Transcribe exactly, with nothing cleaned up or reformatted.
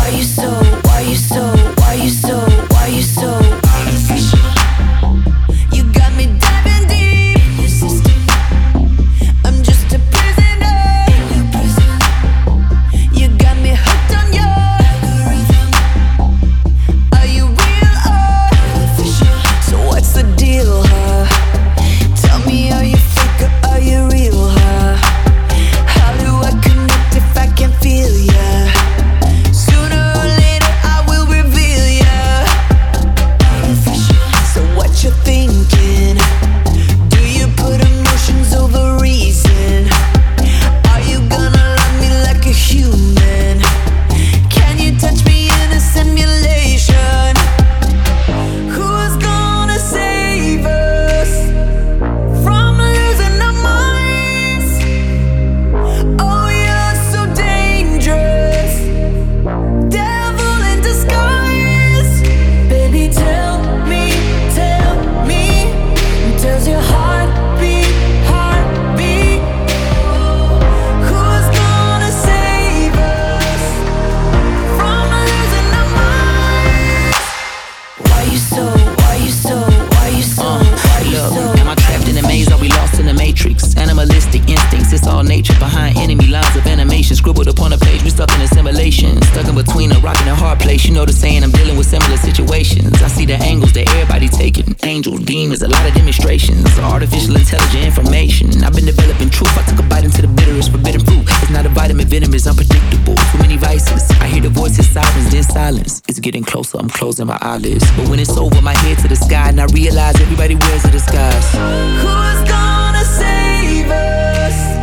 Why you so, why you so, why you so, why you so artificial? You got me diving deep in your system. I'm just a prisoner in your prison. You got me hooked on your algorithm. Are you real or artificial? So what's the deal, huh? Tell me, are you fake or are you real, huh? How do I connect if I can't feel ya? Sooner or later I will reveal ya. Artificial. So what you thinking? Do you put emotions over reason? Are you gonna love me like a human? Can you touch me in a simulation? Who's gonna save us from losing our minds? Oh, you're so dangerous, devil in disguise. Baby, tell me, tell me, does your heart beat, heart beat? Who's gonna save us from losing our minds? Why you so, why you so, why you so, why you so? Look, am I trapped in a maze? Are we lost in the matrix? Animalistic instincts, it's all nature. Behind enemy lines of animation, scribbled upon a page, we stuck in a simulation. Stuck in between a rock and a hard place. You know the saying, I'm dealing with similar situations. I see the angles that everybody taking. Angels, demons, a lot of demonstrations. Artificial intelligent information. I've been developing truth. I took a bite into the bitterest forbidden fruit. It's not a vitamin, venom is unpredictable. Too many vices. I hear the voices, sirens, then silence. It's getting closer, I'm closing my eyelids. But when it's over, my head to the sky, and I realize everybody wears a disguise. Who's gonna save us